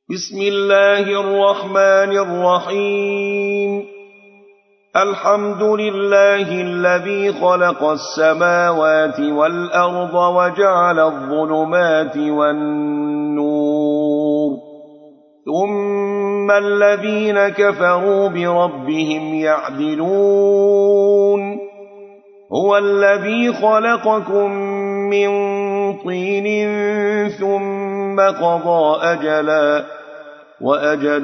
بسم الله الرحمن الرحيم. الحمد لله الذي خلق السماوات والأرض وجعل الظلمات والنور، ثم الذين كفروا بربهم يعدلون. هو الذي خلقكم من طين ثم قضى أجلا وأجل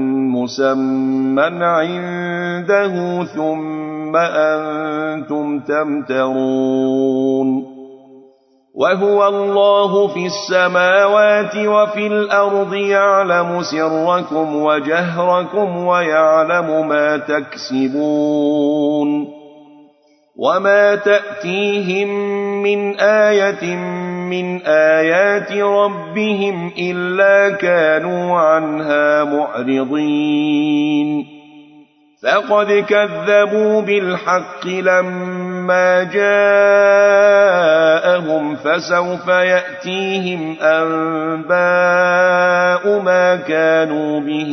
مسمى عنده ثم أنتم تمترون. وهو الله في السماوات وفي الأرض يعلم سركم وجهركم ويعلم ما تكسبون. وما تأتيهم من آية من آيات ربهم إلا كانوا عنها معرضين. فقد كذبوا بالحق لما جاءهم فسوف يأتيهم أنباء ما كانوا به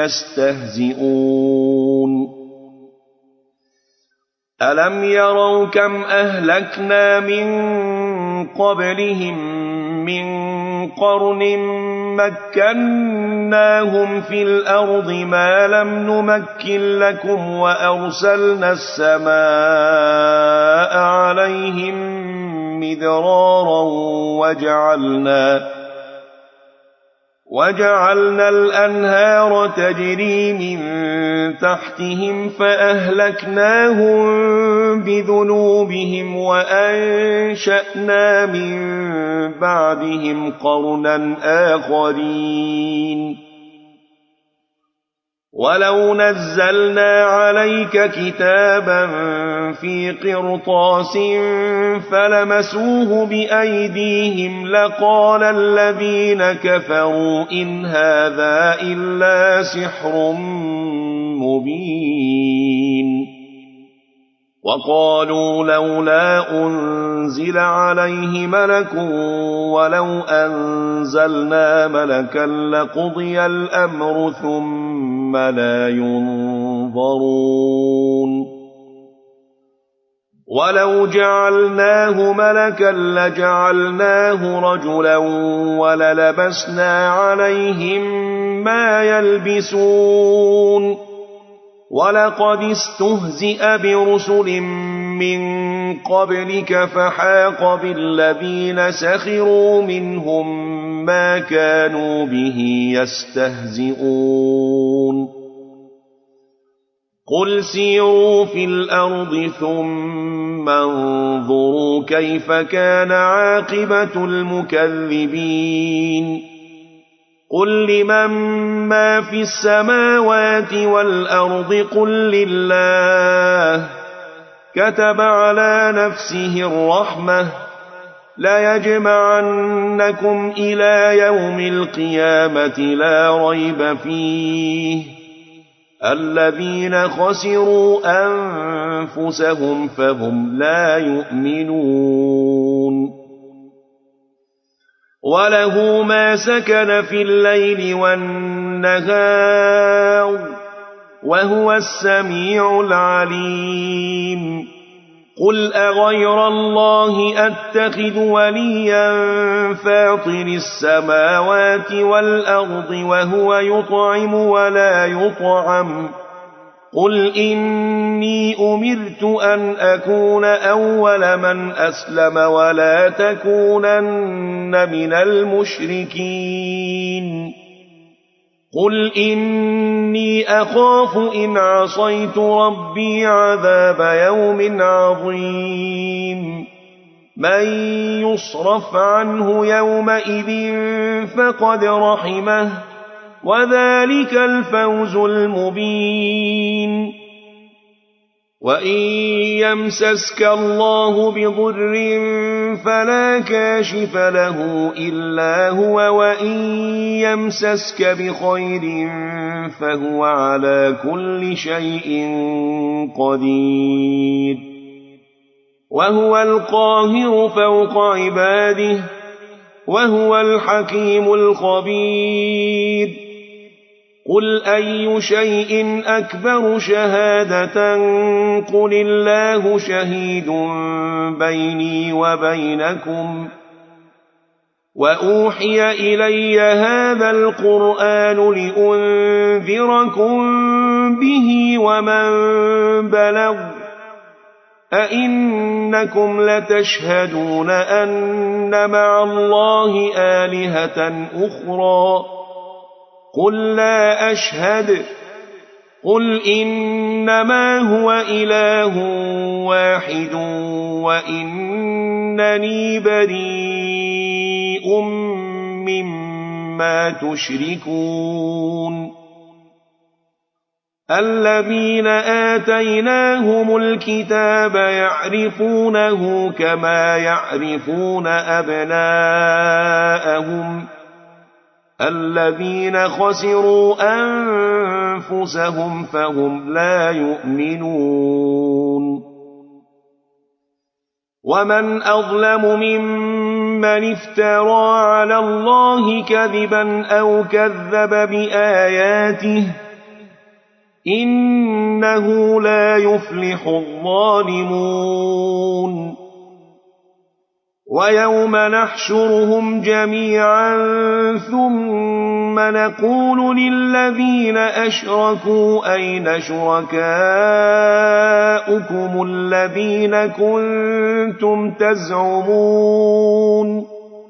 يستهزئون. ألم يروا كم أهلكنا من قبلهم من قرن مكناهم في الأرض ما لم نمكن لكم وأرسلنا السماء عليهم مدرارا وجعلنا الأنهار تجري من تحتهم فأهلكناهم بذنوبهم وأنشأنا من بعدهم قرنا آخرين. ولو نزلنا عليك كتابا في قرطاس فلمسوه بأيديهم لقال الذين كفروا إن هذا إلا سحر مبين. وقالوا لولا أنزل عليه ملك ولو أنزلنا ملكا لقضي الأمر ثم لا ينظرون. ولو جعلناه ملكا لجعلناه رجلا وللبسنا عليهم ما يلبسون. ولقد استهزئ برسل من قبلك فحاق بالذين سخروا منهم ما كانوا به يستهزئون. قل سيروا في الأرض ثم انظروا كيف كان عاقبة المكذبين. قل لمن ما في السماوات والأرض قل لله. كتب على نفسه الرحمة ليجمعنكم إلى يوم القيامة لا ريب فيه. الذين خسروا أنفسهم فهم لا يؤمنون. وله ما سكن في الليل والنهار وهو السميع العليم. قل أغير الله أتخذ وليا فاطر السماوات والأرض وهو يطعم ولا يطعم. قل إني أمرت أن أكون أول من أسلم ولا تكونن من المشركين. قل إني أخاف إن عصيت ربي عذاب يوم عظيم. من يصرف عنه يومئذ فقد رحمه وذلك الفوز المبين. وإن يمسسك الله بضر فلا كاشف له إلا هو وإن يمسسك بخير فهو على كل شيء قدير. وهو القاهر فوق عباده وهو الحكيم الخبير. قل أي شيء أكبر شهادة قل الله شهيد بيني وبينكم وأوحي إلي هذا القرآن لأنذركم به ومن بلغ أئنكم لتشهدون أن مع الله آلهة أخرى قل لا أشهد قل إنما هو إله واحد وإنني بريء مما تشركون الذين آتيناهم الكتاب يعرفونه كما يعرفون أبناءهم الذين خسروا أنفسهم فهم لا يؤمنون ومن أظلم ممن افترى على الله كذبا أو كذب بآياته إنه لا يفلح الظالمون ويوم نحشرهم جميعا ثم نقول للذين أشركوا أين شركاؤكم الذين كنتم تزعمون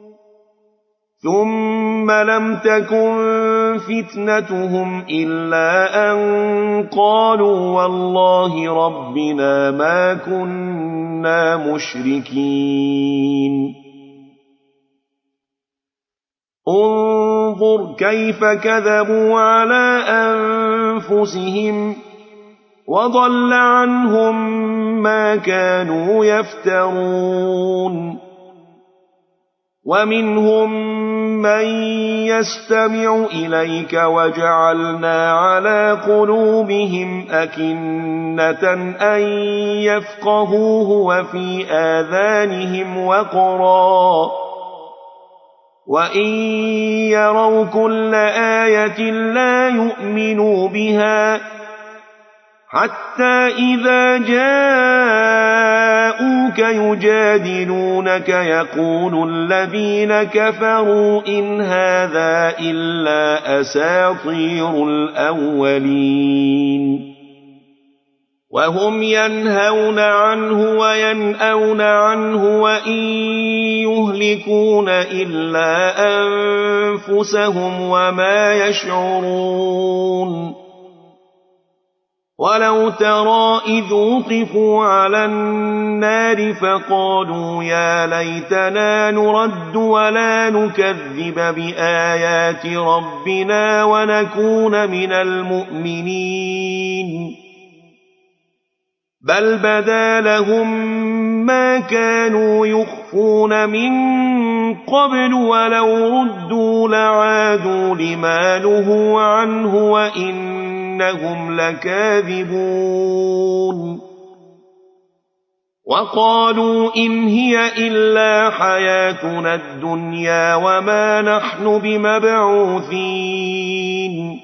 ثم لم تكن فتنتهم إلا أن قالوا والله ربنا ما كنا مشركين انظر كيف كذبوا على أنفسهم وضل عنهم ما كانوا يفترون ومنهم من يستمع إليك وجعلنا على قلوبهم أكنة أن يفقهوه وفي آذانهم وقرا وإن يروا كل آية لا يؤمنوا بها حتى إذا جاءوك يجادلونك يقول الذين كفروا إن هذا إلا أساطير الأولين وهم ينهون عنه وينأون عنه وإن يهلكون إلا أنفسهم وما يشعرون ولو ترى إذ وقفوا على النار فقالوا يا ليتنا نرد ولا نكذب بآيات ربنا ونكون من المؤمنين بل بدا لهم ما كانوا يخفون من قبل ولو ردوا لعادوا لما نهوا عنه وإنهم لكاذبون وقالوا إن هي إلا حياتنا الدنيا وما نحن بمبعوثين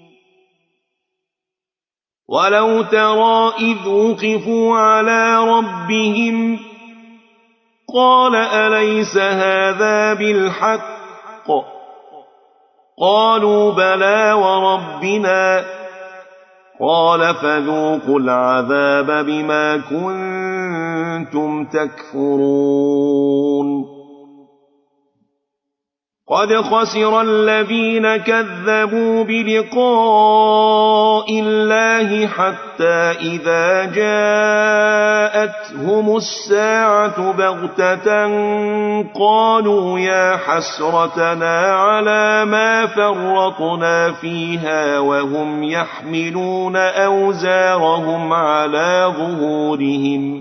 ولو ترى إذ وقفوا على ربهم قال أليس هذا بالحق قالوا بلى وربنا قال فذوقوا العذاب بما كنتم تكفرون قد خسر الذين كذبوا بلقاء الله حتى إذا جاءتهم الساعة بغتة قالوا يا حسرتنا على ما فرطنا فيها وهم يحملون أوزارهم على ظهورهم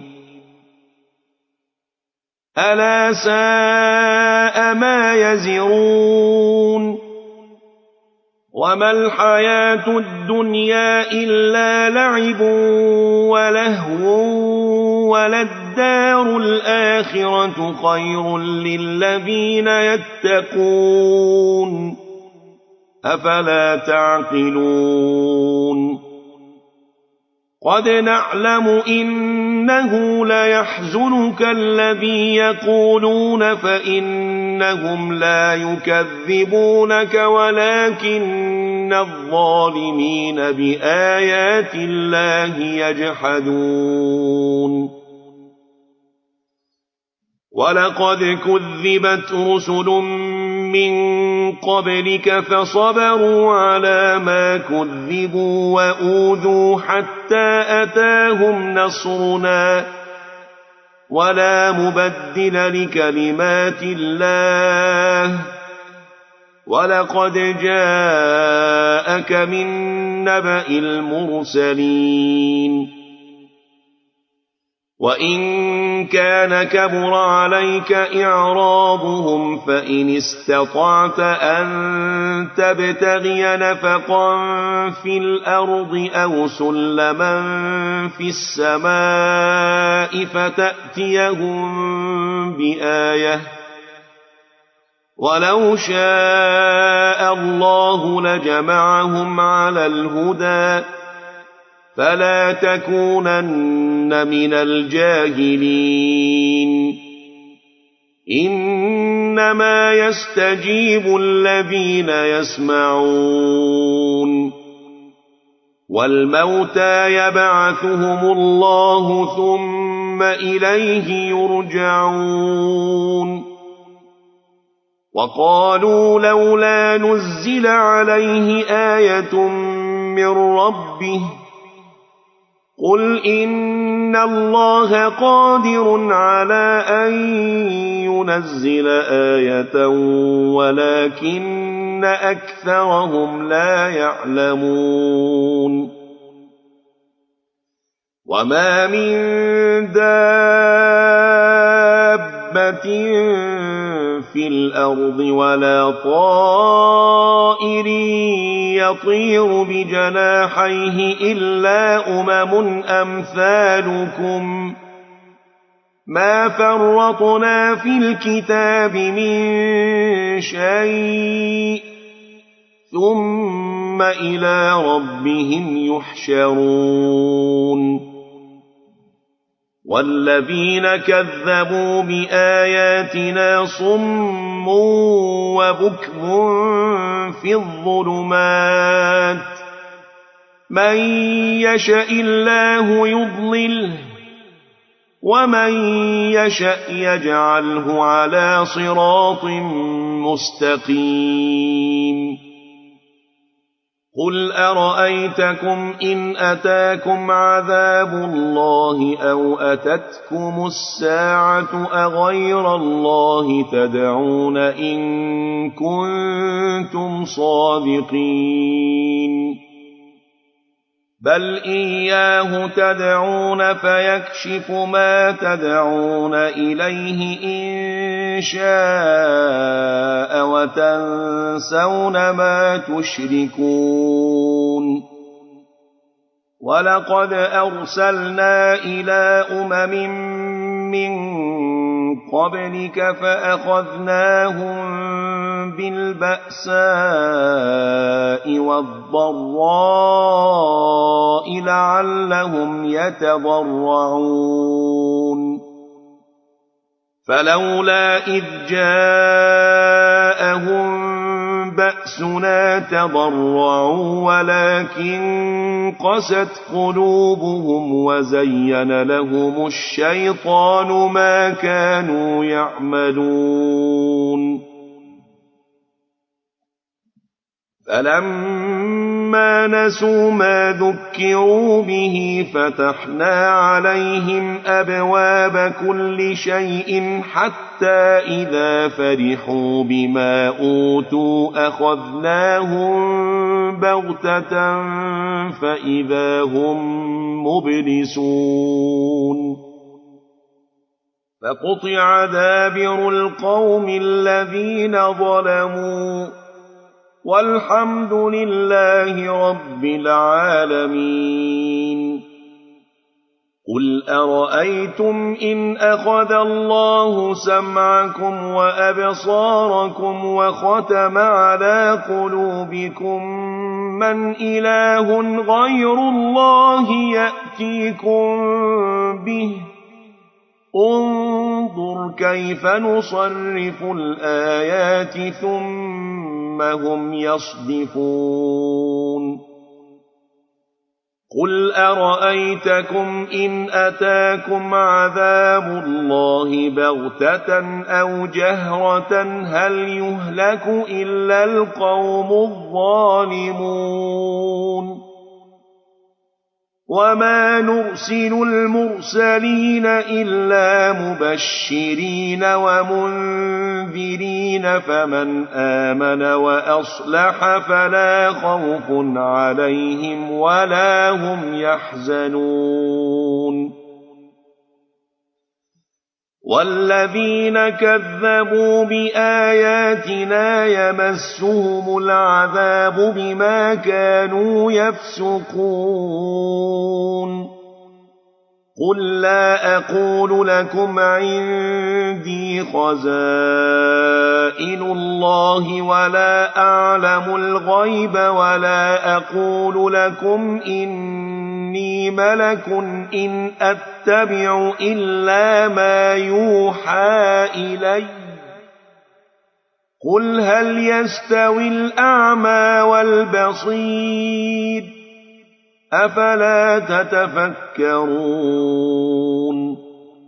ألا ساء ما يزرون وما الحياة الدنيا إلا لعب ولهو وللدار الآخرة خير للذين يتقون أفلا تعقلون قد نعلم إنه ليحزنك الذي يقولون فإنهم لا يكذبونك ولكن الظالمين بآيات الله يجحدون ولقد كذبت رسل من قبلك فصبروا على ما كذبوا وأوذوا حتى أتاهم نصرنا ولا مبدل لكلمات الله ولقد جاءك من نبأ المرسلين وإن كان كبر عليك إعراضهم فإن استطعت أن تبتغي نفقا في الأرض أو سلما في السماء فتأتيهم بآية ولو شاء الله لجمعهم على الهدى فلا تكونن من الجاهلين إنما يستجيب الذين يسمعون والموتى يبعثهم الله ثم إليه يرجعون وقالوا لولا نزل عليه آية من ربه قل إن الله قادر على أن ينزل آية ولكن أكثرهم لا يعلمون وما من دابة في الأرض ولا طائر يطير بجناحيه إلا أمم أمثالكم ما فرطنا في الكتاب من شيء ثم إلى ربهم يحشرون والذين كذبوا بآياتنا صم وبكم في الظلمات من يشاء الله يضلله ومن يشاء يجعله على صراط مستقيم قل أرأيتكم إن أتاكم عذاب الله أو أتتكم الساعة أغير الله تدعون إن كنتم صادقين بل إياه تدعون فيكشف ما تدعون إليه إن شاء وتنسون ما تشركون ولقد أرسلنا إلى أمم من قبلك فأخذناهم بالبأساء والضراء لعلهم يتضرعون فلولا إذ جاءهم بأسنا تضرعوا ولكن قست قلوبهم وزين لهم الشيطان ما كانوا يعملون فلما نسوا ما ذكروا به فتحنا عليهم أبواب كل شيء حتى إذا فرحوا بما أوتوا أخذناهم بغتة فإذا هم مبلسون فقطع دابر القوم الذين ظلموا والحمد لله رب العالمين قل أرأيتم إن أخذ الله سمعكم وأبصاركم وختم على قلوبكم من إله غير الله يأتيكم به انظر كيف نصرف الآيات ثم هم يصدفون قل أرأيتكم إن أتاكم عذاب الله بغتة أو جهرة هل يهلك إلا القوم الظالمون وما نرسل المرسلين إلا مبشرين ومنذرين فمن آمن وأصلح فلا خوف عليهم ولا هم يحزنون والذين كذبوا بآياتنا يمسهم العذاب بما كانوا يفسقون قل لا أقول لكم عندي خزائن الله ولا أعلم الغيب ولا أقول لكم إني ملك إن أتبع إلا ما يوحى إلي قل هل يستوي الأعمى والبصير أفلا تتفكرون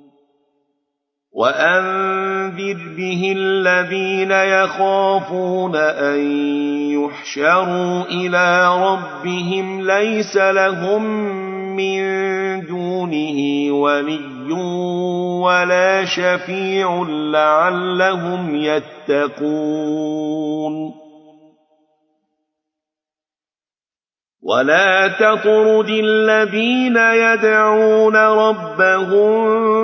وأنذر به الذين يخافون أن يحشروا إلى ربهم ليس لهم من دونه ولي ولا شفيع لعلهم يتقون ولا تطرد الذين يدعون ربهم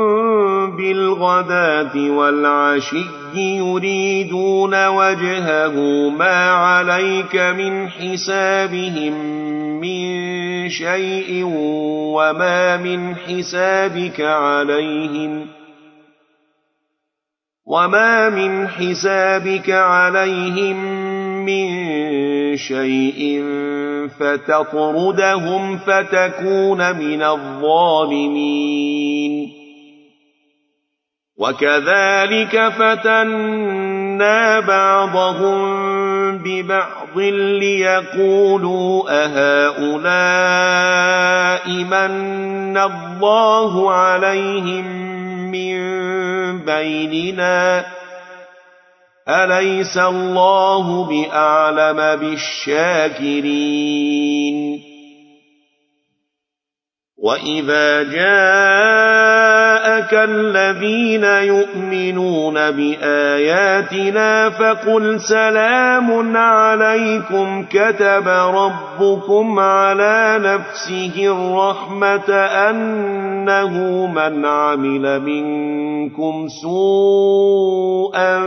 بالغداة والعشي يريدون وجهه ما عليك من حسابهم من شيء وما من حسابك عليهم من شيء فتطردهم فتكون من الظالمين وكذلك فتنا بعضهم ببعض ليقولوا أهؤلاء من الله عليهم من بيننا أليس الله بأعلم بالشاكرين وإذا جاءك الذين يؤمنون بآياتنا فقل سلام عليكم كتب ربكم على نفسه الرحمة أنه من عمل منكم سوءا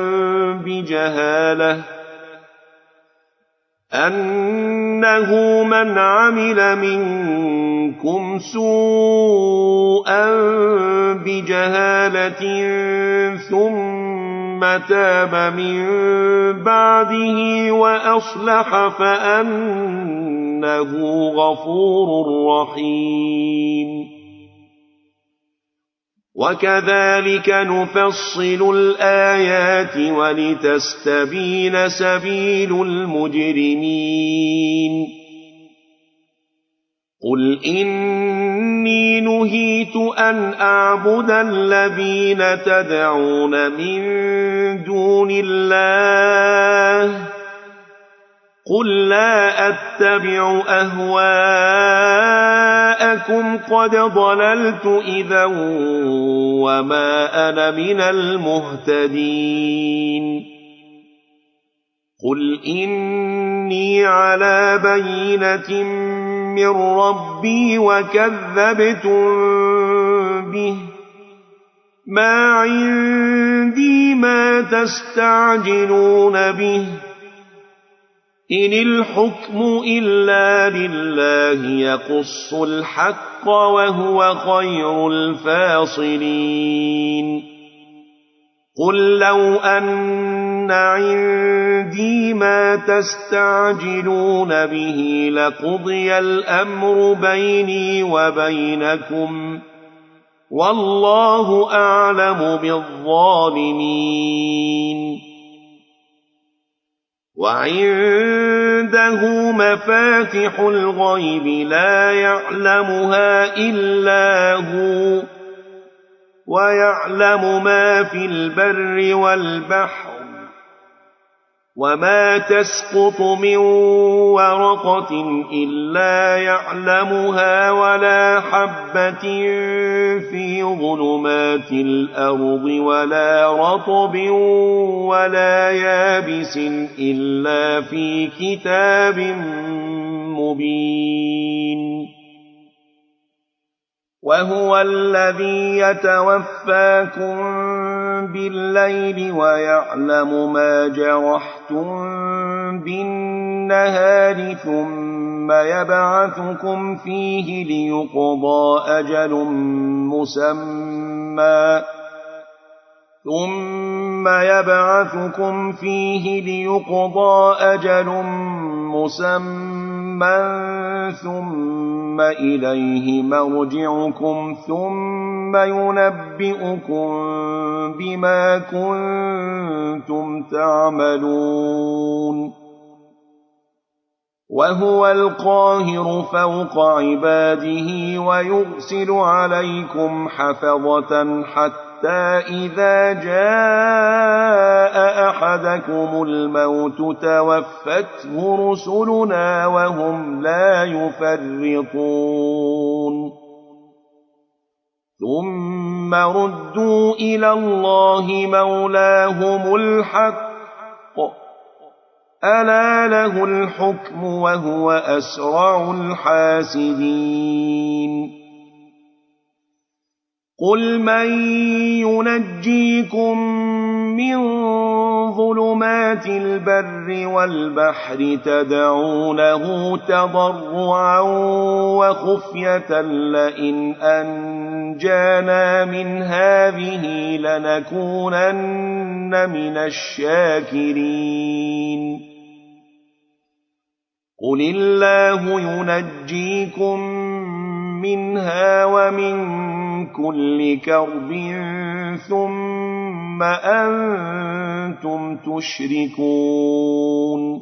بجهالة ثم تاب من بعده وأصلح فأنه غفور رحيم وكذلك نفصل الآيات ولتستبين سبيل المجرمين قل إني نهيت أن أعبد الذين تدعون من دون الله قل لا أتبع أهواءكم قد ضللت إذا وما أنا من المهتدين قل إني على بينة من ربي وكذبتم به ما عندي ما تستعجلون به إن الحكم إلا لله يقص الحق وهو خير الفاصلين قل لو أن عندي ما تستعجلون به لقضي الأمر بيني وبينكم والله أعلم بالظالمين وعنده مفاتح الغيب لا يعلمها إلا هو ويعلم ما في البر والبحر وما تسقط من ورقة إلا يعلمها ولا حبة في ظلمات الأرض ولا رطب ولا يابس إلا في كتاب مبين وهو الذي يتوفاكم بالليل ويعلم ما جرحتم بالنهار ثم يبعثكم فيه ليقضى أجل مسمى ثم إليه مرجعكم ثم ينبئكم بما كنتم تعملون وهو القاهر فوق عباده ويرسل عليكم حفظة حتى إذا جاء أحدكم الموت توفته رسلنا وهم لا يفرطون ثم ردوا إلى الله مولاهم الحق ألا له الحكم وهو أسرع الحاسبين قل من ينجيكم من ظلمات البر والبحر تدعونه تضرعا وخفية لئن أنجانا من هذه لنكونن من الشاكرين قل الله ينجيكم منها ومن كل كرب ثم أنتم تشركون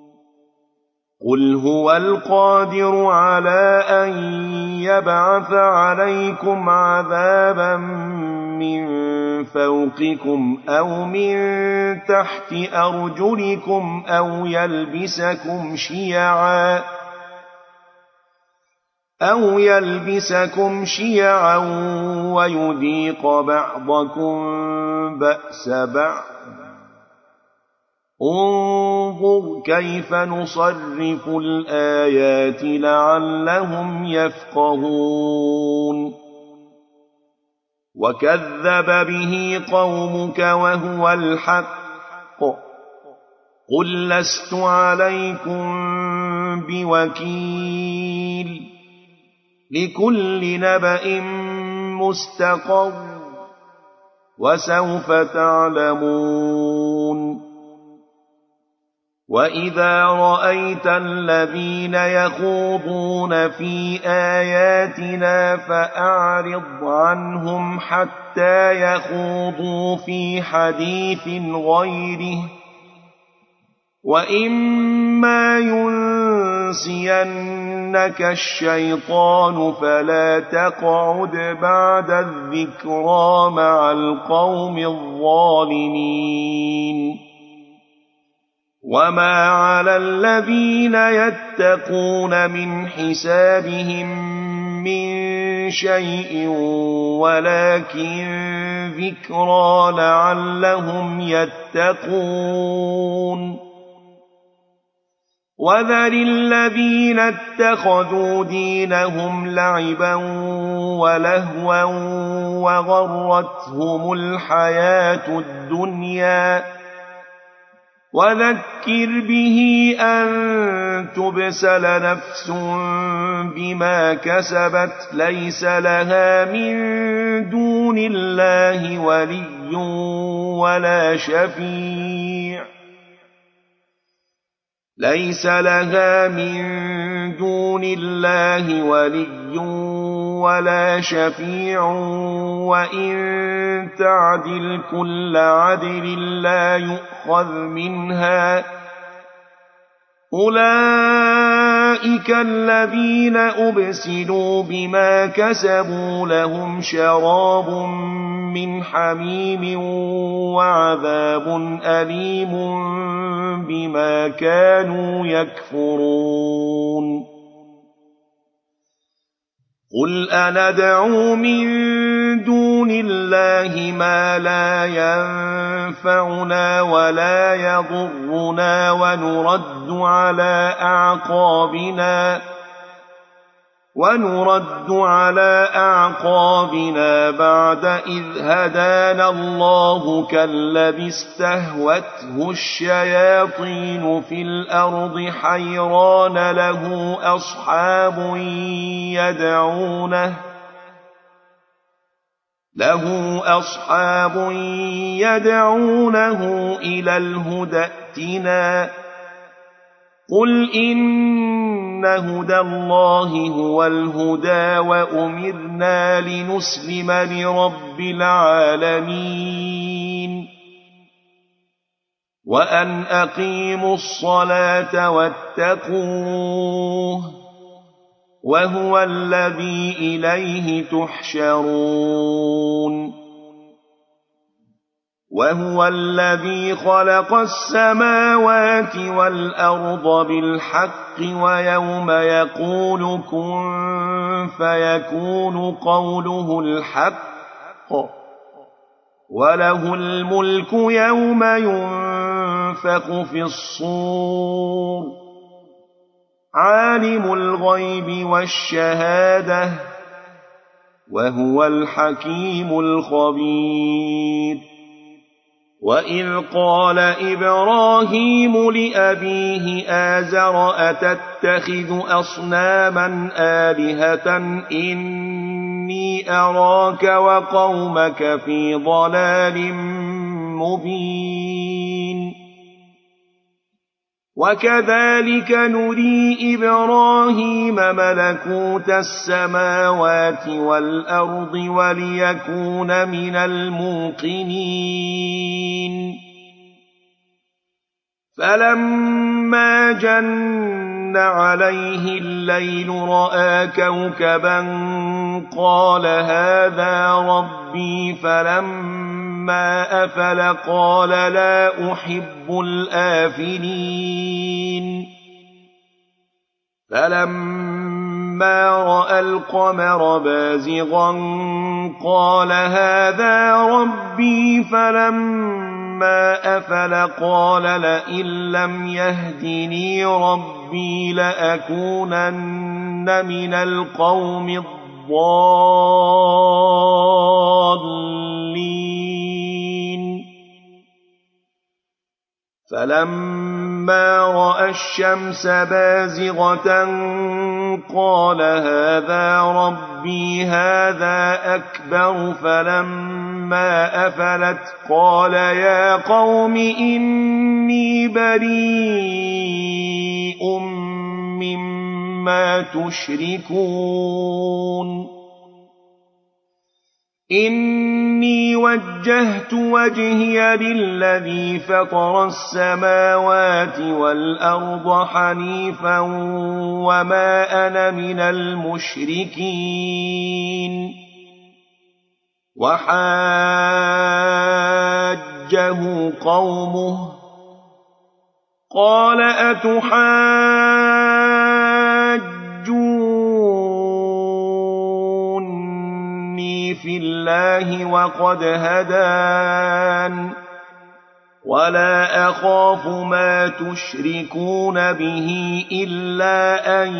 قل هو القادر على أن يبعث عليكم عذابا من فوقكم أو من تحت أرجلكم أو يلبسكم شيعا ويذيق بعضكم بأس بعض انظر كيف نصرف الآيات لعلهم يفقهون وكذب به قومك وهو الحق قل لست عليكم بوكيل لكل نبأ مستقر وسوف تعلمون وإذا رأيت الذين يخوضون في آياتنا فأعرض عنهم حتى يخوضوا في حديث غيره وإما ينسينك الشيطان فلا تقعد بعد الذكرى مع القوم الظالمين وما على الذين يتقون من حسابهم من شيء ولكن ذكرى لعلهم يتقون وذر الذين اتخذوا دينهم لعبا ولهوا وغرتهم الحياة الدنيا وذكر به أن تبسل نفس بما كسبت ليس لها من دون الله ولي ولا شفيع وإن تعدل كل عدل لا يؤخذ منها أولئك الذين أبسلوا بما كسبوا لهم شراب من حميم وعذاب أليم بما كانوا يكفرون قل أندعو من دون الله ما لا ينفعنا ولا يضرنا ونرد على أعقابنا بعد إذ هدانا الله كالذي استهوته الشياطين في الأرض حيران له أصحاب يدعونه إلى الهدى ائتنا قل إن هدى الله هو الهدى وأمرنا لنسلم لرب العالمين وأن أقيموا الصلاة واتقوه وهو الذي إليه تحشرون وهو الذي خلق السماوات والأرض بالحق ويوم يقول كن فيكون قوله الحق وله الملك يوم ينفخ في الصور عالم الغيب والشهادة وهو الحكيم الخبير وإذ قال إبراهيم لأبيه آزر أتتخذ أصناما آلهة إني أراك وقومك في ضلال مبين وكذلك نري إبراهيم ملكوت السماوات والأرض وليكون من الموقنين فلما جن عليه الليل رأى كوكبا قال هذا ربي فلما أفل قال لا أحب الآفلين فلما رأى القمر بازغا قال هذا ربي فلما أفل قال لئن لم يهدني ربي لأكونن من القوم الضالين فلما رأى الشمس بازغة قال هذا ربي هذا أكبر فلما أفلت قال يا قوم إني بريء مما تشركون إني وجهت وجهي للذي فطر السماوات والأرض حنيفا وما أنا من المشركين وحاجه قومه قال أتحاجوني في الله وقد هدان ولا أخاف ما تشركون به إلا أن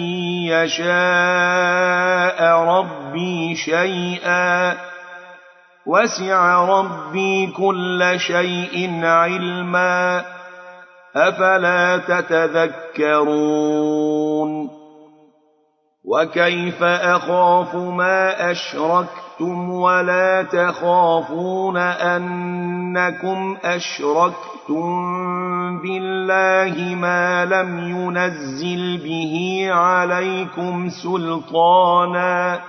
يشاء ربي شيئا وسع ربي كل شيء علما أفلا تتذكرون وكيف أخاف ما أشركتم ولا تخافون أنكم أشركتم بالله ما لم ينزل به عليكم سلطانا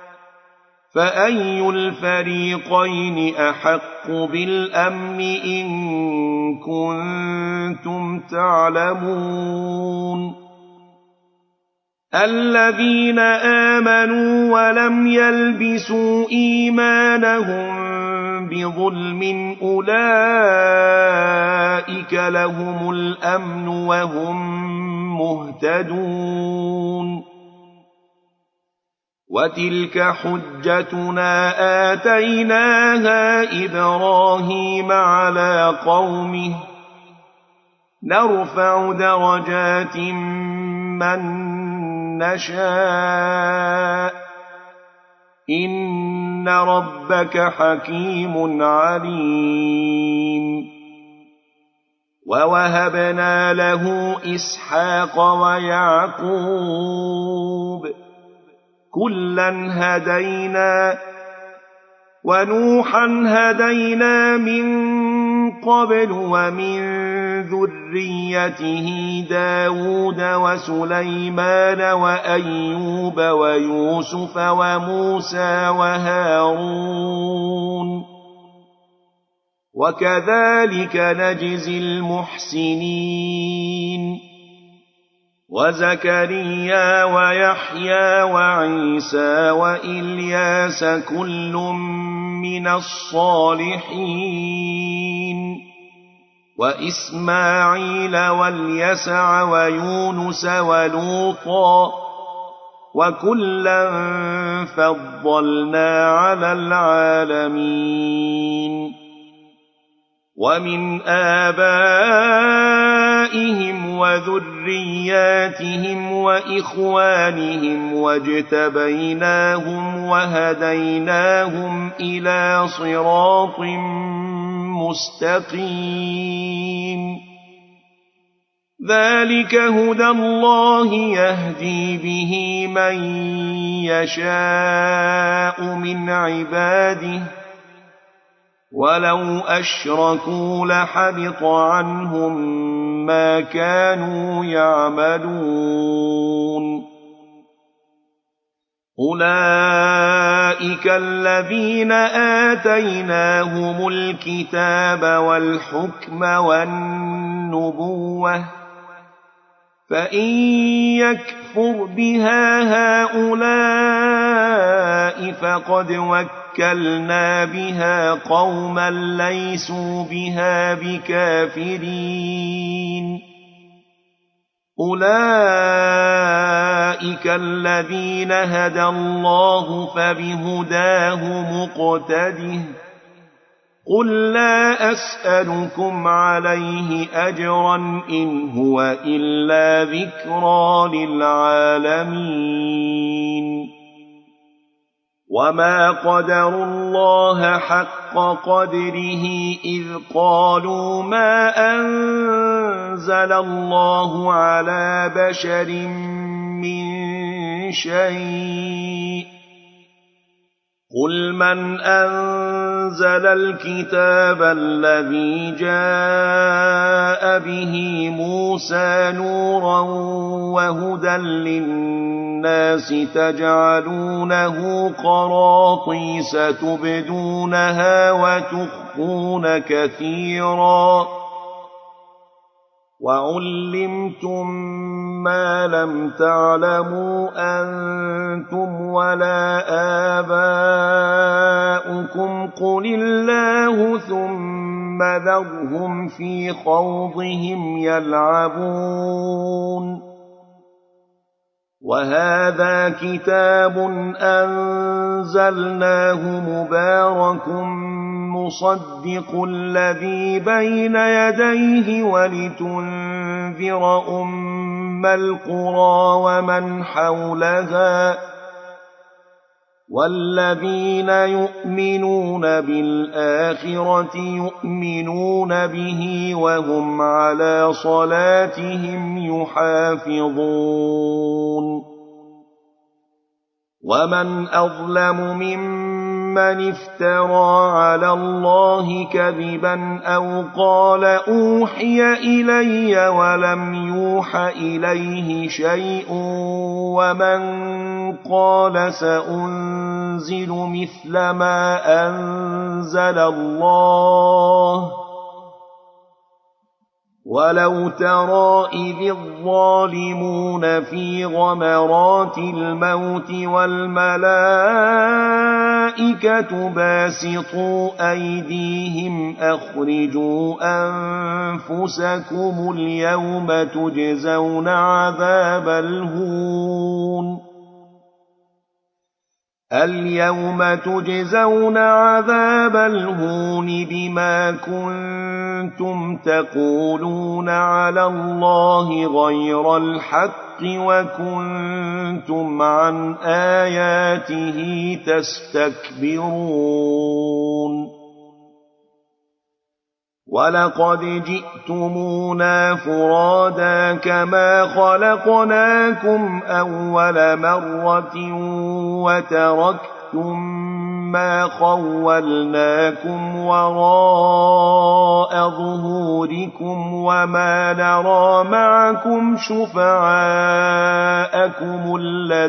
فأي الفريقين أحق بالأمن إن كنتم تعلمون الذين آمنوا ولم يلبسوا إيمانهم بظلم أولئك لهم الأمن وهم مهتدون وتلك حجتنا آتيناها إبراهيم على قومه نرفع درجات من نشاء إن ربك حكيم عليم ووهبنا له إسحاق ويعقوب كلا هدينا ونوحا هدينا من قبل ومن ذريته داود وسليمان وأيوب ويوسف وموسى وهارون وكذلك نجزي المحسنين وزكريا ويحيى وعيسى وإلياس كل من الصالحين وإسماعيل واليسع ويونس ولوطا وكلا فضلنا على العالمين ومن آبائهم وذرياتهم وإخوانهم واجتبيناهم وهديناهم إلى صراط مستقيم ذلك هدى الله يهدي به من يشاء من عباده ولو أشركوا لحبط عنهم ما كانوا يعملون أولئك الذين آتيناهم الكتاب والحكم والنبوة فإن يكفر بها هؤلاء فقد وكلنا بها قوما ليسوا بها بكافرين أولئك الذين هدى الله فبهداه مقتده قل لا أسألكم عليه أجرا إن هو إلا ذكرى للعالمين وما قدروا الله حق قدره إذ قالوا ما أنزل الله على بشر من شيء قل من أنزل الكتاب الذي جاء به موسى نورا وهدى للناس تجعلونه قراطيس تبدونها وتخفون كثيرا وعلمتم ما لم تعلموا أنتم ولا آباؤكم قل الله ثم ذرهم في خوضهم يلعبون وهذا كتاب أنزلناه مبارك مصدق الذي بين يديه ولتنذر أم القرى ومن حولها والذين يؤمنون بالآخرة يؤمنون به وهم على صلاتهم يحافظون ومن أظلم ممن افترى على الله كذبا أو قال أوحي إلي ولم يوح إليه شيء ومن قال سأنزل مثل ما أنزل الله ولو ترى إذ الظالمون في غمرات الموت والملائكة باسطوا أيديهم أخرجوا أنفسكم اليوم تجزون عذاب الهون بما كنتم تقولون على الله غير الحق وكنتم عن آياته تستكبرون ولقد جئتمونا فرادا كما خلقناكم أول مرة وتركتم ما خولناكم وراء ظهوركم وما نرى معكم شفعاءكم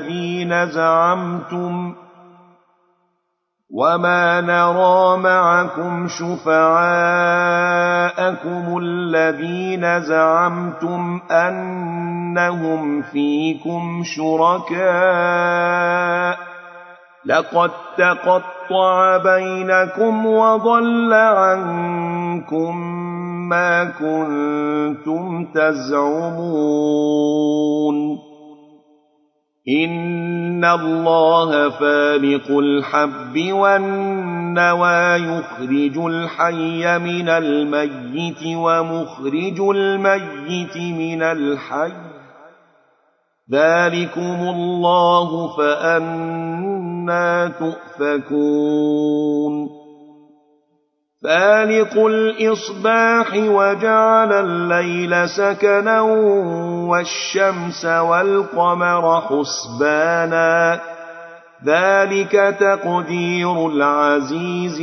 الذين زعمتم أنهم فيكم شركاء لقد تقطع بينكم وضل عنكم ما كنتم تزعمون إن الله فالق الحب والنوى يخرج الحي من الميت ومخرج الميت من الحي ذلكم الله فأنى تؤفكون فالق الإصباح وجعل الليل سكنا والشمس والقمر حسبانا ذلك تقدير العزيز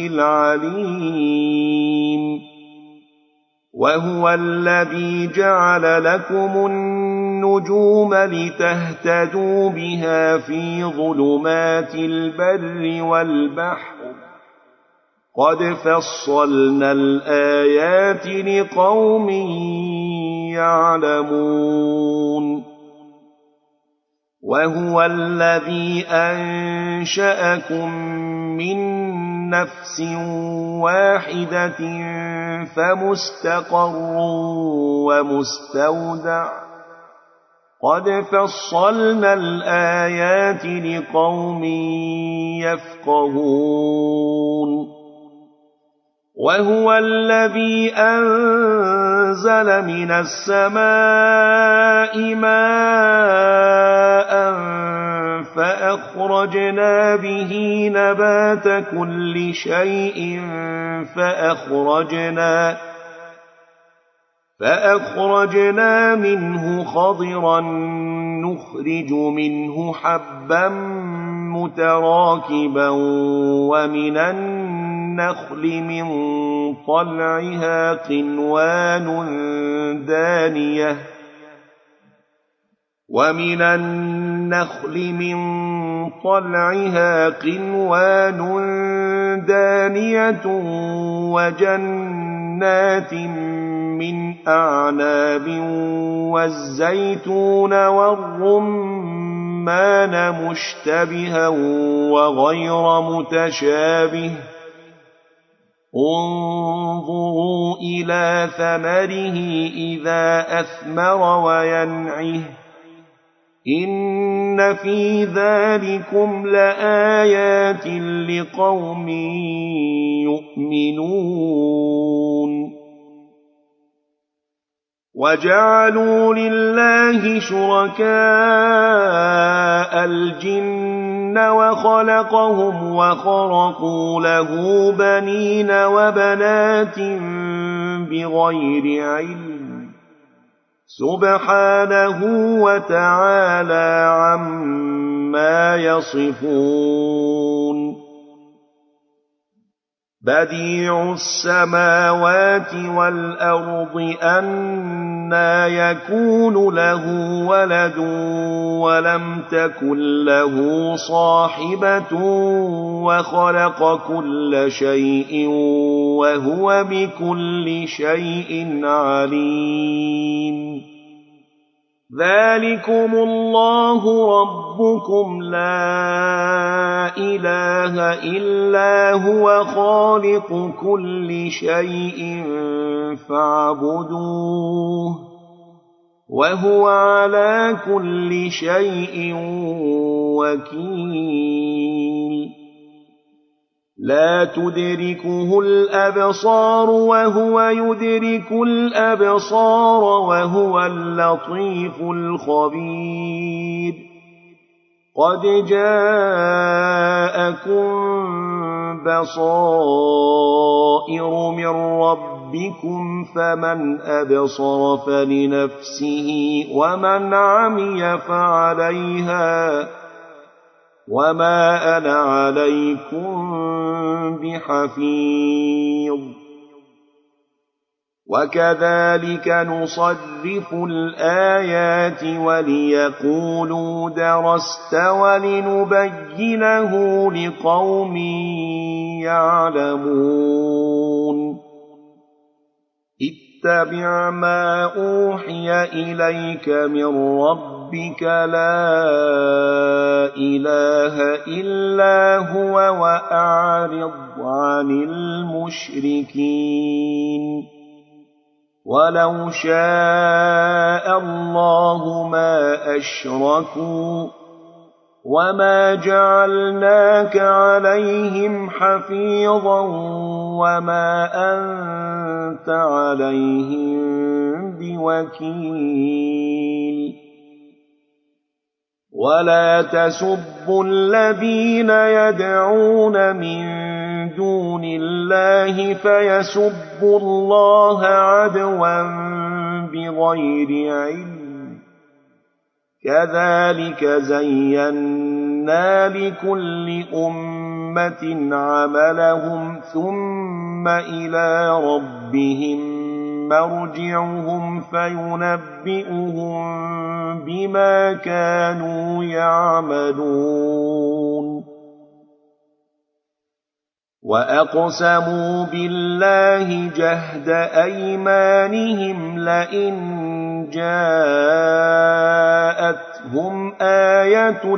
العليم وهو الذي جعل لكم النجوم لتهتدوا بها في ظلمات البر والبحر قد فصلنا الآيات لقوم يعلمون وهو الذي أنشأكم من نفس واحدة فمستقر ومستودع قد فصلنا الآيات لقوم يفقهون وهو الذي أنزل من السماء ماء فأخرجنا به نبات كل شيء فأخرجنا منه خضرا نخرج منه حبا متراكبا ومن النخل من طلعها قنوان دانية وجنات من أعناب والزيتون والرمان مشتبها وغير متشابه انظروا إلى ثمره إذا أثمر وينعه إن في ذلكم لآيات لقوم يؤمنون وجعلوا لله شركاء الجن الجن وخلقهم وخرقوا له بنين وبنات بغير علم سبحانه وتعالى عما يصفون بديع السماوات والأرض أنى يكون له ولد ولم تكن له صاحبة وخلق كل شيء وهو بكل شيء عليم ذلكم الله ربكم لا إله إلا هو خالق كل شيء فاعبدوه وهو على كل شيء وكيل لا تدركه الأبصار وهو يدرك الأبصار وهو اللطيف الخبير قد جاءكم بصائر من ربكم فمن أبصر فلنفسه ومن عمي فعليها وما أنا عليكم بحفيظ وكذلك نصرف الآيات وليقولوا درست ولنبينه لقوم يعلمون اتبع ما أوحي إليك من ربك لا إله إلا هو وأعرض عن المشركين ولو شاء الله ما أشركوا وما جعلناك عليهم حفيظا وما أنت عليهم بوكيل ولا تسبوا الذين يدعون من دون الله فيسبوا الله عدوا بغير علم كذلك زينا لكل أمة عملهم ثم إلى ربهم مرجعهم فينبئهم بما كانوا يعملون وأقسموا بالله جهد أيمانهم لئن جاءتهم آية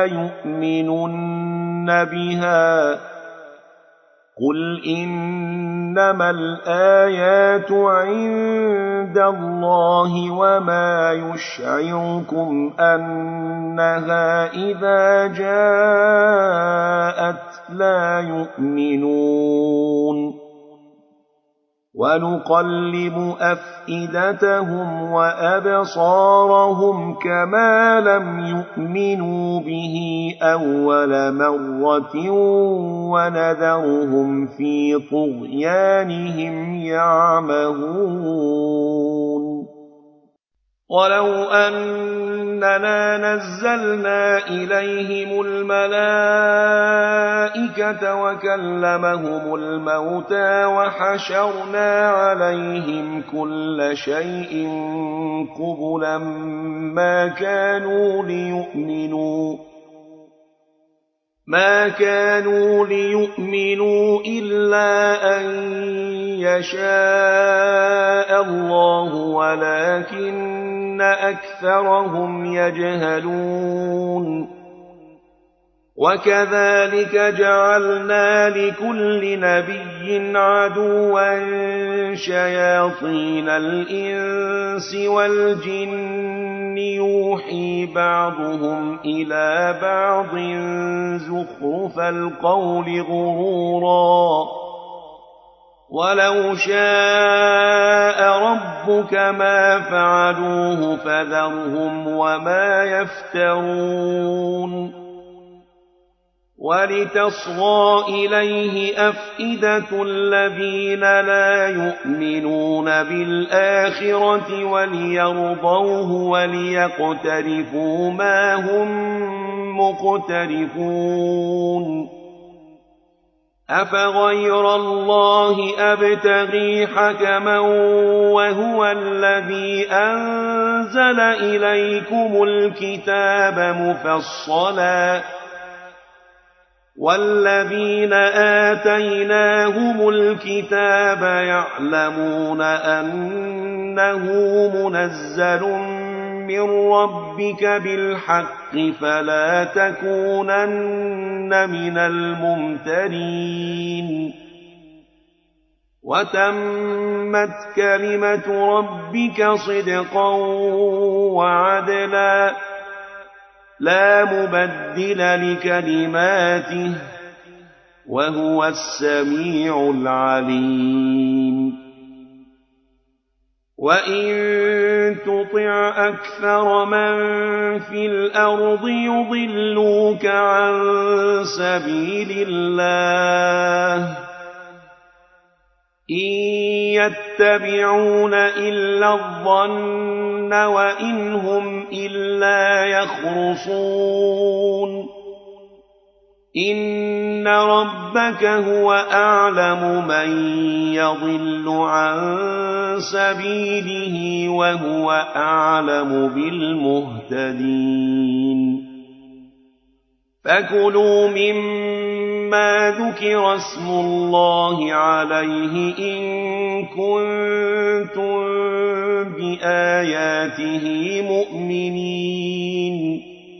ليؤمنن بها قل إنما الآيات عند الله وما يشعركم أنها إذا جاءت لا يؤمنون ونقلب أفئدتهم وأبصارهم كما لم يؤمنوا به أول مرة ونذرهم في طغيانهم يعمهون ولو أننا نزلنا إليهم الملائكة وكلمهم الموتى وحشرنا عليهم كل شيء قبلا ما كانوا ليؤمنوا إلا أن يشاء الله ولكن أكثرهم يجهلون وكذلك جعلنا لكل نبي عدوا شياطين الإنس والجن يوحي بعضهم إلى بعض زخرف القول غرورا ولو شاء ربك ما فعلوه فذرهم وما يفترون ولتصغى إليه أفئدة الذين لا يؤمنون بالآخرة وليرضوه وليقترفوا ما هم مقترفون أفغير الله أبتغي حكما وهو الذي أنزل إليكم الكتاب مفصلا والذين آتيناهم الكتاب يعلمون أنه منزل من ربك بالحق فلا تكونن من الممترين وتمت كلمة ربك صدقا وعدلا لا مبدل لكلماته وهو السميع العليم وإن تطع أكثر من في الأرض يضلوك عن سبيل الله إن يتبعون إلا الظن وإن هم إلا يخرصون إن ربك هو أعلم من يضل عن سبيله وهو أعلم بالمهتدين فكلوا مما ذكر اسم الله عليه إن كنتم بآياته مؤمنين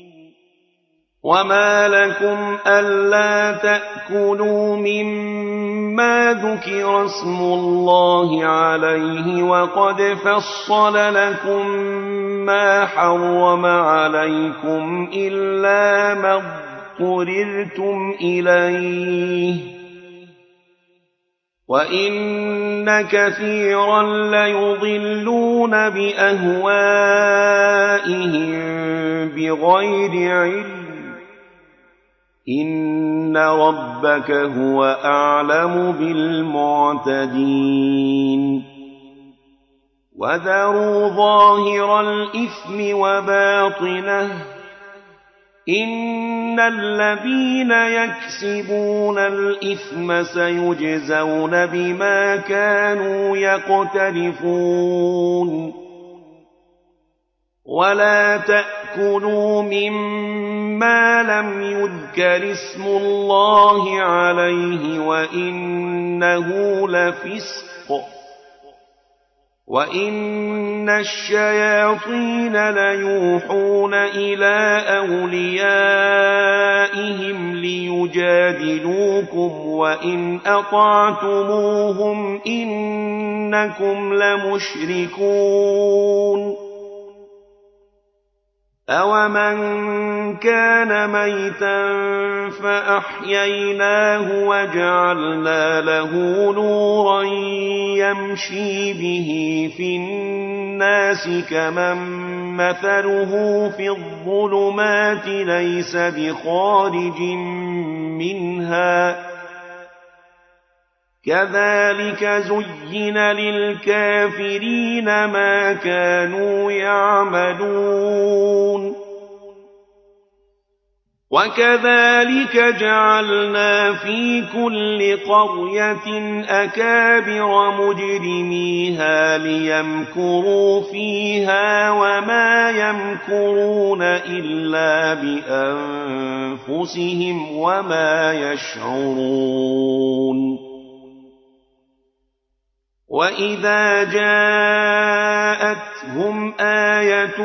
وما لكم ألا تأكلوا مما ذكر اسم الله عليه وقد فصل لكم ما حرم عليكم إلا ما اضطررتم إليه وإن كثيرا ليضلون بأهوائهم بغير علم إن ربك هو أعلم بالمعتدين وذروا ظاهر الإثم وباطنه إن الذين يكسبون الإثم سيجزون بما كانوا يقترفون ولا تأكلوا مما لم يذكر اسم الله عليه وإنه لفسق وإن الشياطين ليوحون إلى أوليائهم ليجادلوكم وإن أطعتموهم إنكم لمشركون أومن كان ميتا فأحييناه وجعلنا له نورا يمشي به في الناس كمن مثله في الظلمات ليس بخارج منها كذلك زين للكافرين ما كانوا يعملون وكذلك جعلنا في كل قرية أكابر مجرميها ليمكروا فيها وما يمكرون إلا بأنفسهم وما يشعرون وإذا جاءتهم آية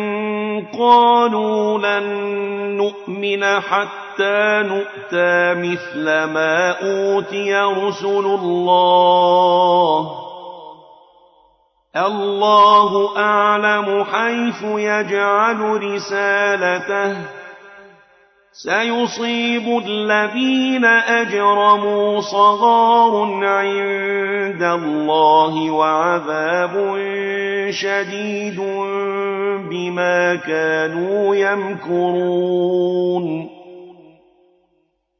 قالوا لن نؤمن حتى نؤتى مثل ما أوتي رسل الله الله أعلم حيث يجعل رسالته سيصيب الذين أجرموا صغار عند الله وعذاب شديد بما كانوا يمكرون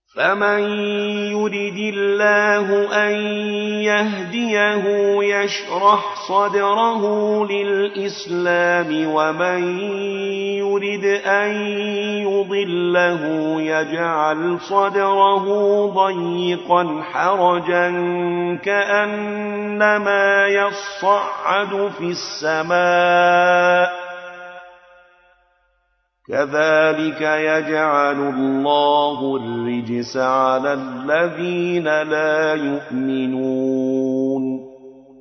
فمن يرد الله أن يهديه يشرح صدره للإسلام ومن يرد أن يضله يجعل صدره ضيقا حرجا كأنما يصعد في السماء كذلك يجعل الله الرجس على الذين لا يؤمنون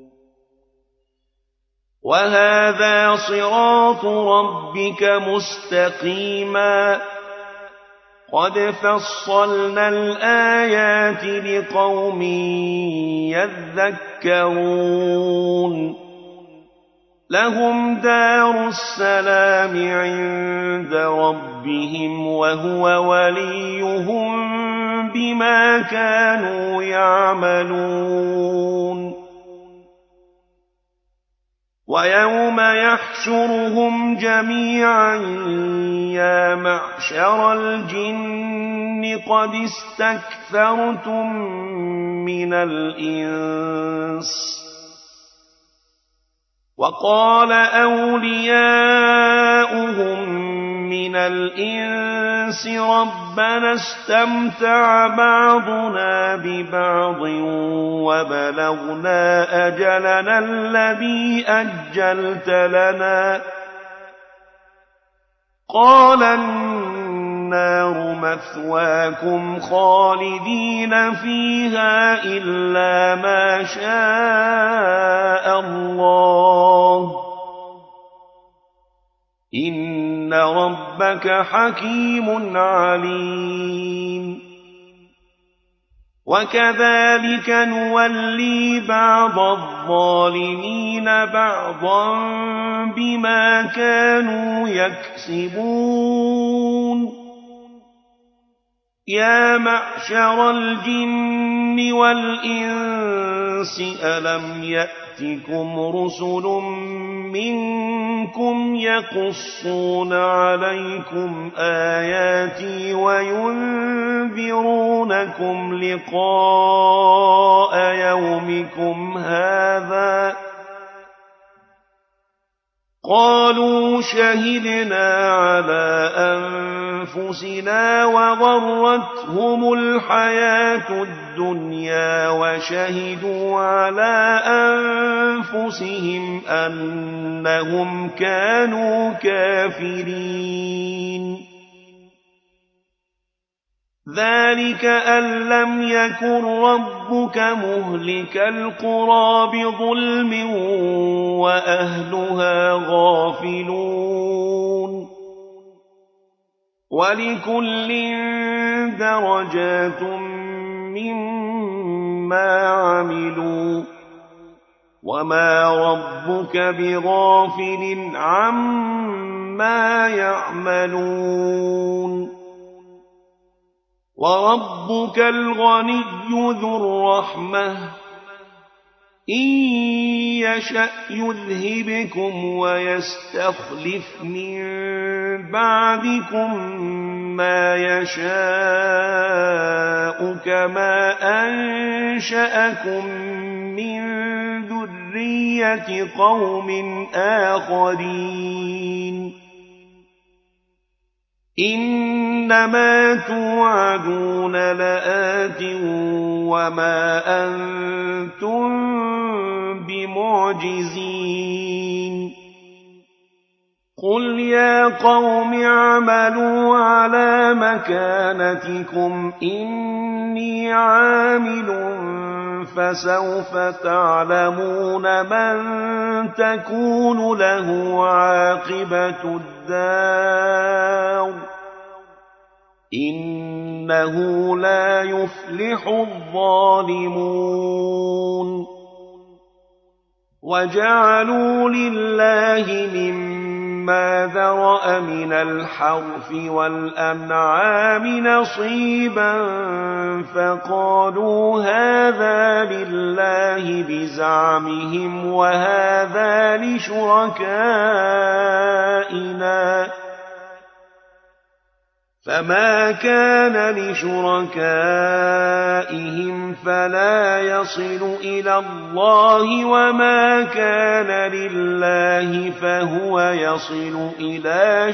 وهذا صراط ربك مستقيما قد فصلنا الآيات لقوم يذكرون لهم دار السلام عند ربهم وهو وليهم بما كانوا يعملون ويوم يحشرهم جميعا يا معشر الجن قد استكثرتم من الإنس وقال أولياؤهم من الإنس ربنا استمتع بعضنا ببعض وبلغنا أجلنا الذي أجلت لنا قال النار مثواكم خالدين فيها إلا ما شاء الله إن ربك حكيم عليم وكذلك نولي بعض الظالمين بعضا بما كانوا يكسبون يا معشر الجن والإنس ألم يأتكم رسل منكم يقصون عليكم آياتي وينذرونكم لقاء يومكم هذا قالوا شهدنا على أنفسنا وغرتهم الحياة الدنيا وشهدوا على أنفسهم أنهم كانوا كافرين ذلك أن لم يكن ربك مهلك القرى بظلم وأهلها غافلون ولكل درجات مما عملوا وما ربك بغافل عما يعملون وربك الغني ذو الرحمة إن يشأ يذهبكم ويستخلف من بعدكم ما يشاء كما أنشأكم من ذرية قوم آخرين إنما توعدون لآت وما أنتم بمعجزين قل يا قوم اعملوا على مكانتكم إني عامل فسوف تعلمون من تكون له عاقبة الدار إنه لا يفلح الظالمون وجعلوا لله مما ذرأ من الحرث والأنعام نصيبا فقالوا هذا لله بزعمهم وهذا لشركائنا فما كان لشركائهم فلا يصل إلى الله وما كان لله فهو يصل إلى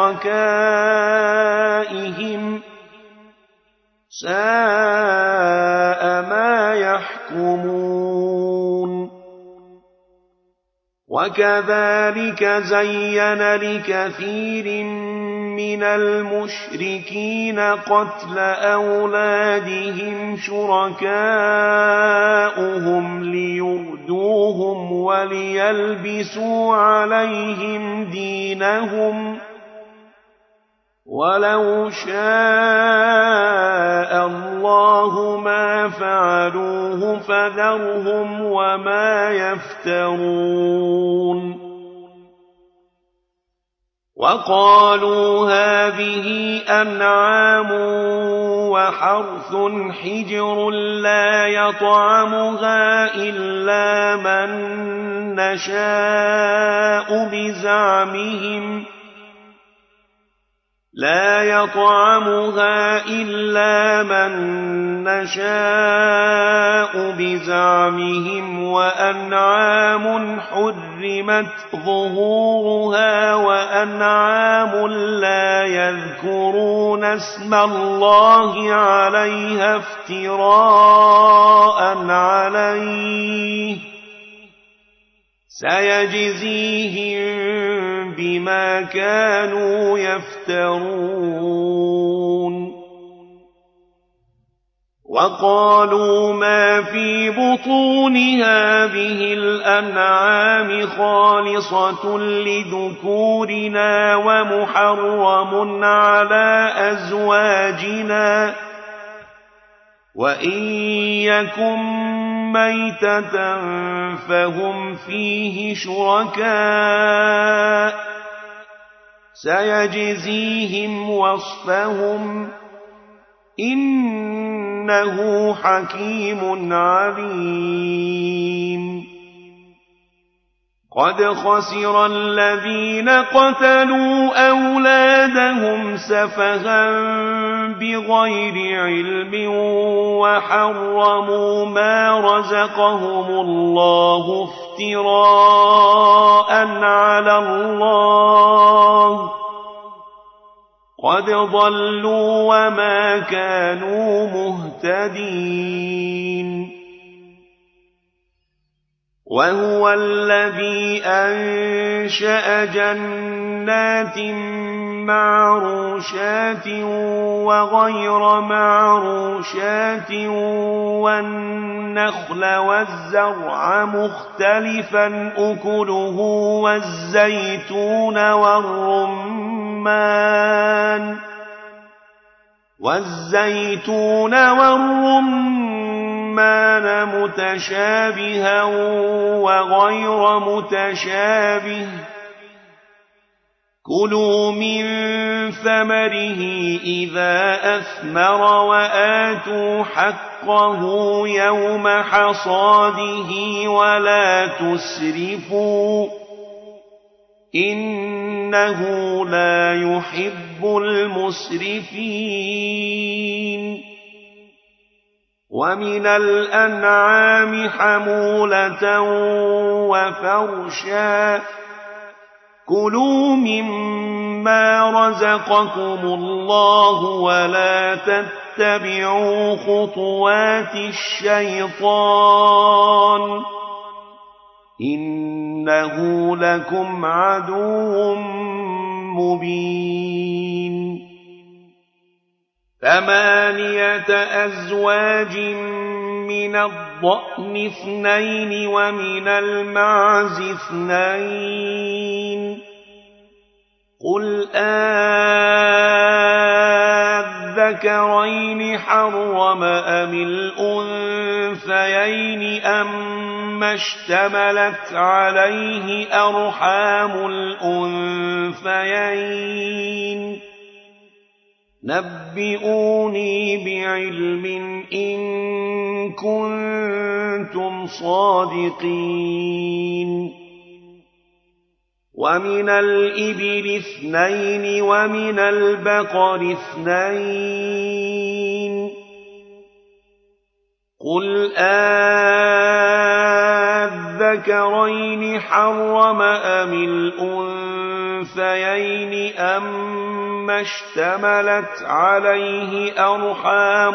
شركائهم ساء ما يحكمون وكذلك زين لكثير من المشركين قتل أولادهم شركاؤهم ليردوهم وليلبسوا عليهم دينهم ولو شاء الله ما فعلوه فذرهم وما يفترون وقالوا هذه أنعام وحرث حجر لا يطعمها إلا من نشاء بزعمهم وأنعام حرمت ظهورها وأنعام لا يذكرون اسم الله عليها افتراء عليه سيجزيهم بما كانوا يفترون وقالوا ما في بطون هذه الأنعام خالصة لذكورنا ومحرم على أزواجنا وإن يكن ميتة فهم فيه شركاء سيجزيهم وصفهم إنه حكيم عليم قد خسر الذين قتلوا أولادهم سفها بغير علم وحرموا ما رزقهم الله افتراء على الله قد ضلوا وما كانوا مهتدين وهو الذي أنشأ جنات معروشات وغير معروشات والنخل والزرع مختلفا أكله والزيتون والرمان متشابها وغير متشابه كلوا من ثمره إذا أثمر وآتوا حقه يوم حصاده ولا تسرفوا إنه لا يحب المسرفين ومن الأنعام حمولة وفرشا كلوا مما رزقكم الله ولا تتبعوا خطوات الشيطان إنه لكم عدو مبين 8 أزواج من الضأن 2 ومن المعز 2 قل أذكرين حرم أم الأنثيين أما اشتملت عليه أرحام الأنثيين نبئوني بعلم إن كنتم صادقين ومن الإبل 2 ومن البقر 2 قل أذكرين حرم أم الأنثيين أما اشتملت عليه أرحام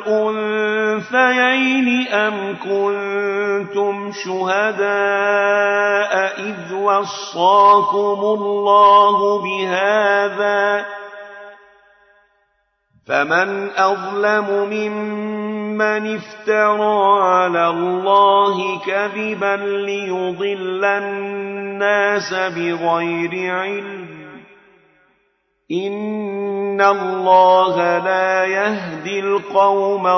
الأنثيين أم كنتم شهداء إذ وصاكم الله بهذا فمن أظلم ممن افترى على الله كذبا ليضل الناس بغير علم إن الله لا يهدي القوم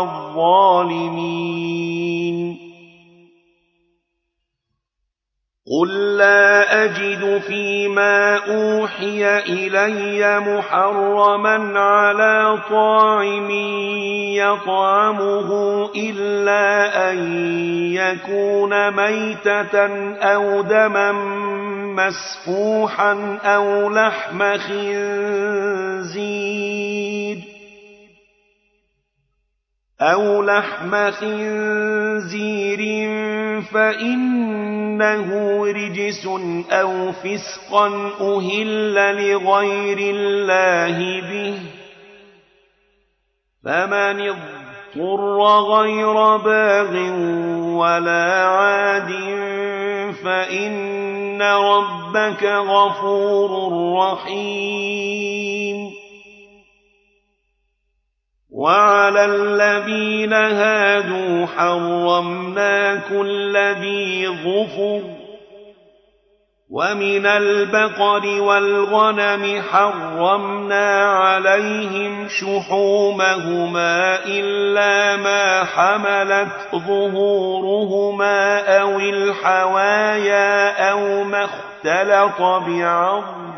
الظالمين قل لا أجد فيما أوحي إلي محرما على طاعم يطعمه إلا أن يكون ميتة أو دما مسفوحا أو لحم خنزير فإنه رجس أو فسقا أهل لغير الله به فمن اضطر غير باغ ولا عاد فإن ربك غفور رحيم وعلى الذين هادوا حرمنا كل ذي ظفر ومن البقر والغنم حرمنا عليهم شحومهما إلا ما حملت ظهورهما أو الحوايا أو ما اختلط بعظم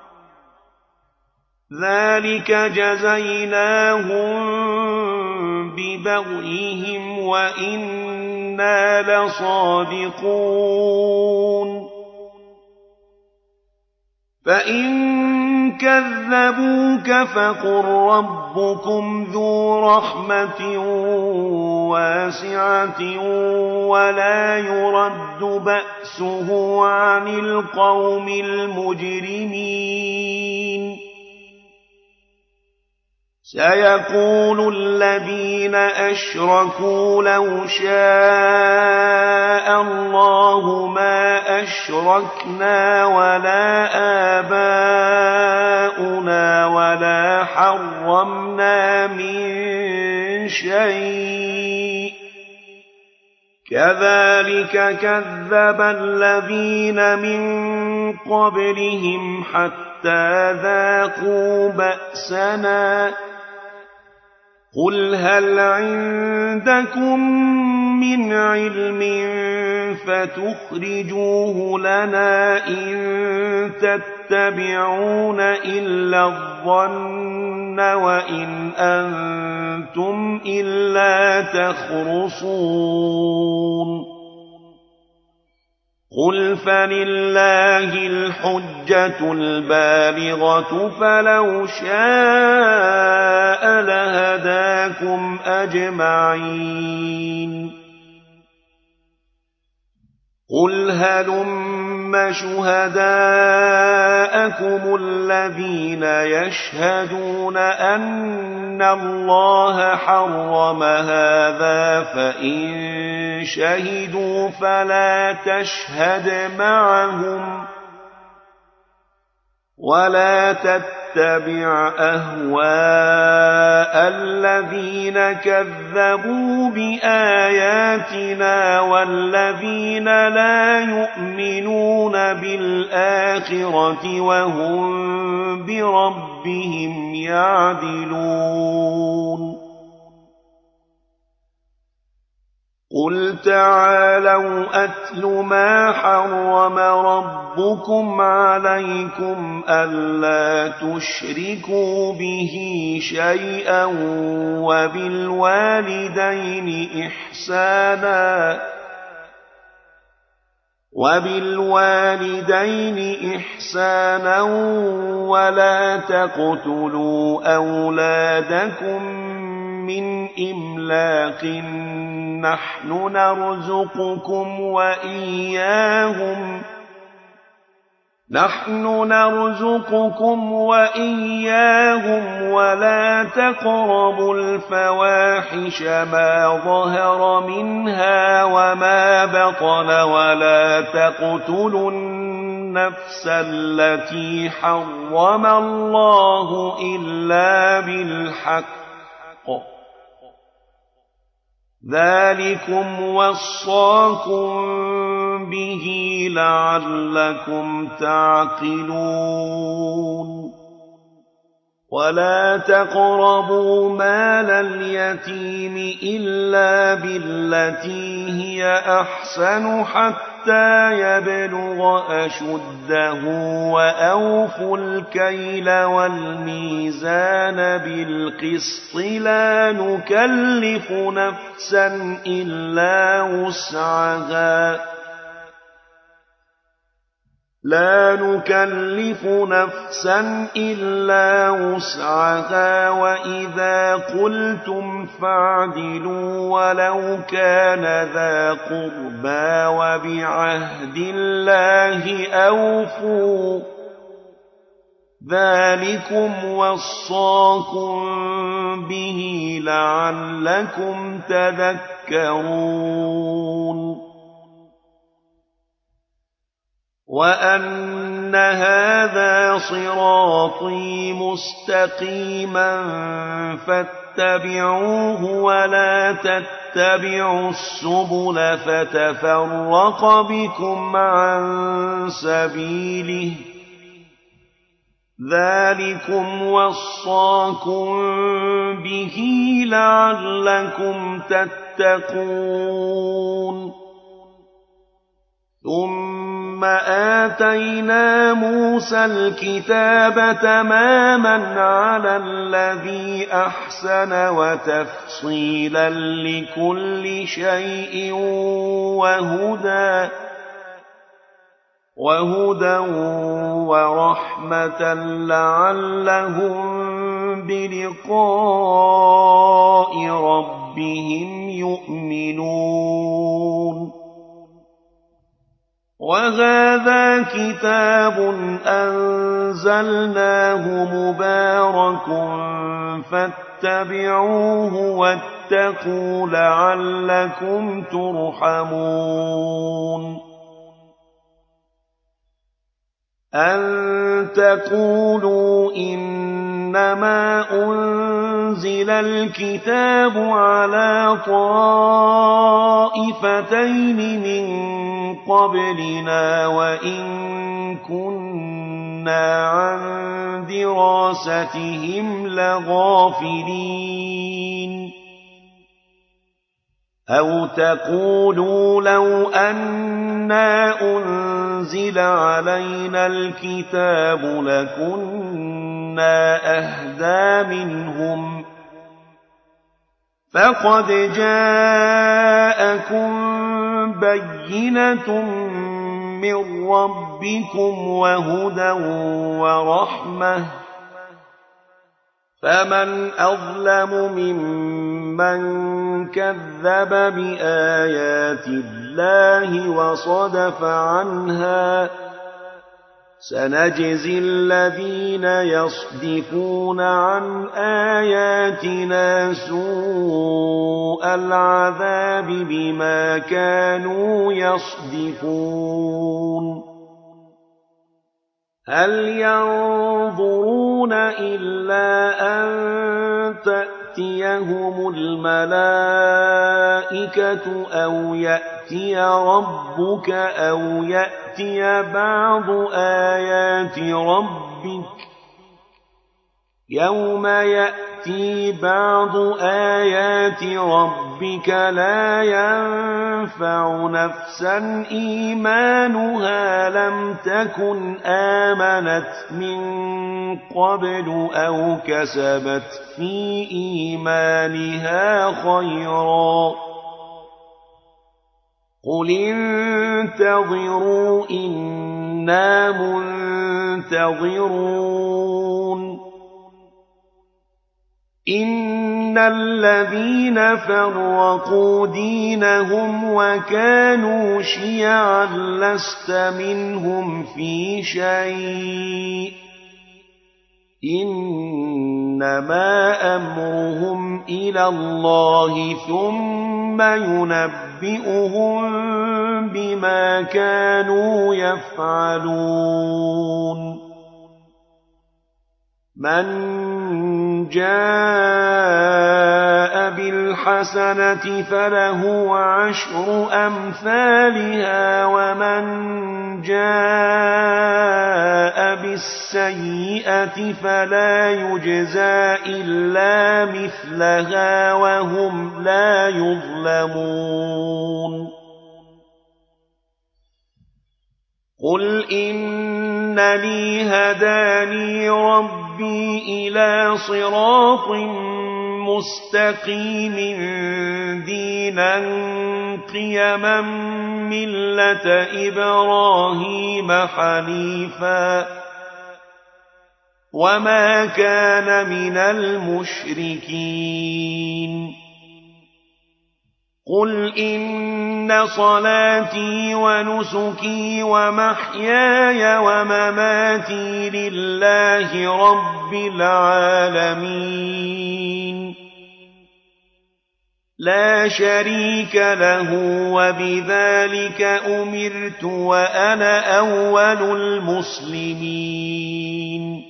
ذلك جزيناهم ببغيهم وإنا لصادقون فإن كذبوك فقل ربكم ذو رحمة واسعة ولا يرد بأسه عن القوم المجرمين سيقول الذين أشركوا لو شاء الله ما أشركنا ولا آباؤنا ولا حرمنا من شيء كذلك كذب الذين من قبلهم حتى ذاقوا بأسنا قل هل عندكم من علم فتخرجوه لنا إن تتبعون إلا الظن وإن أنتم إلا تخرصون قل فلله الحجة البالغة فلو شاء لهداكم أجمعين قل هلم شهداءكم الذين يشهدون أن الله حرم هذا فإن شهدوا فلا تشهد معهم ولا تتبع أهواء الذين كذبوا بآياتنا والذين لا يؤمنون بالآخرة وهم بربهم يعدلون قل تعالوا أتل ما حرم ربكم عليكم ألا تشركوا به شيئا وبالوالدين إحسانا وبالوالدين إحسانا ولا تقتلوا أولادكم من إملاق نحن نرزقكم وإياهم ولا تقربوا الفواحش ما ظهر منها وما بطن ولا تقتلوا النفس التي حرم الله إلا بالحق ذلكم وصاكم به لعلكم تعقلون ولا تقربوا مال اليتيم إلا بالتي هي أحسن حتى يبلغ أشده وأوفوا الكيل والميزان بالقسط لا نكلف نفسا إلا وسعها وإذا قلتم فاعدلوا ولو كان ذا قربى وبعهد الله أوفوا ذلكم وصاكم به لعلكم تذكرون وأن هذا صراطي مستقيما فاتبعوه ولا تتبعوا السبل فتفرق بكم عن سبيله ذلكم وصاكم به لعلكم تتقون ثم آتينا موسى الكتاب تماما على الذي أحسن وتفصيلا لكل شيء وهدى ورحمة لعلهم بلقاء ربهم يؤمنون وهذا كتاب أنزلناه مبارك فاتبعوه واتقوا لعلكم ترحمون أن تقولوا إنما أنزل الكتاب على طائفتين من قبلنا وإن كنا عن دراستهم لغافلين أو تقولوا لو أنا أنزل علينا الكتاب لكنا أهدى منهم فقد جاءكم بينة من ربكم وهدى ورحمة فمن أظلم ممن كذب بآيات الله وصدف عنها سنجزي الذين يصدفون عن آياتنا سوء العذاب بما كانوا يصدفون هل ينظرون إلا أن تأتيهم الملائكة أو يأتي ربك أو يأتي بعض آيات ربك يوم يأتي بعض آيات ربك لا ينفع نفسا إيمانها لم تكن آمنت من قبل أو كسبت في إيمانها خيرا قل انتظروا إنا منتظرون إن الذين فرقوا دينهم وكانوا شيعا لست منهم في شيء إنما أمرهم إلى الله ثم ينبئهم بما كانوا يفعلون من جاء بالحسنة فله 10 أمثالها ومن جاء بالسيئة فلا يجزى إلا مثلها وهم لا يظلمون قل إنني هداني ربي إلى صراط مستقيم دينا قيما ملة إبراهيم حنيفا وما كان من المشركين قل إن صلاتي ونسكي ومحياي ومماتي لله رب العالمين لا شريك له وبذلك أمرت وأنا أول المسلمين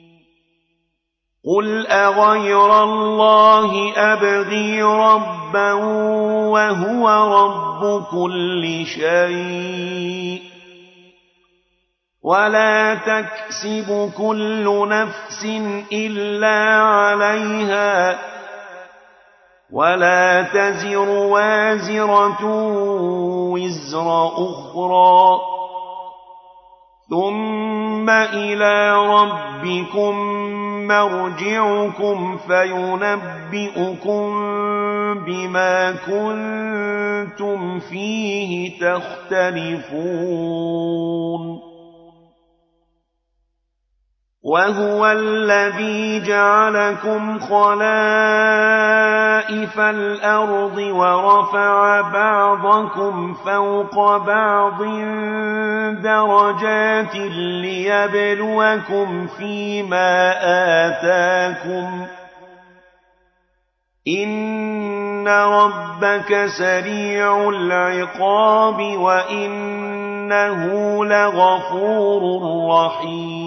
قل أغير الله أبغي ربا وهو رب كل شيء ولا تكسب كل نفس إلا عليها ولا تزر وازرة وزر أخرى ثم إلى ربكم مرجعكم فينبئكم بما كنتم فيه تختلفون وهو الذي جعلكم خلائف الأرض ورفع بعضكم فوق بعض درجات ليبلوكم فيما آتاكم إن ربك سريع العقاب وإنه لغفور رحيم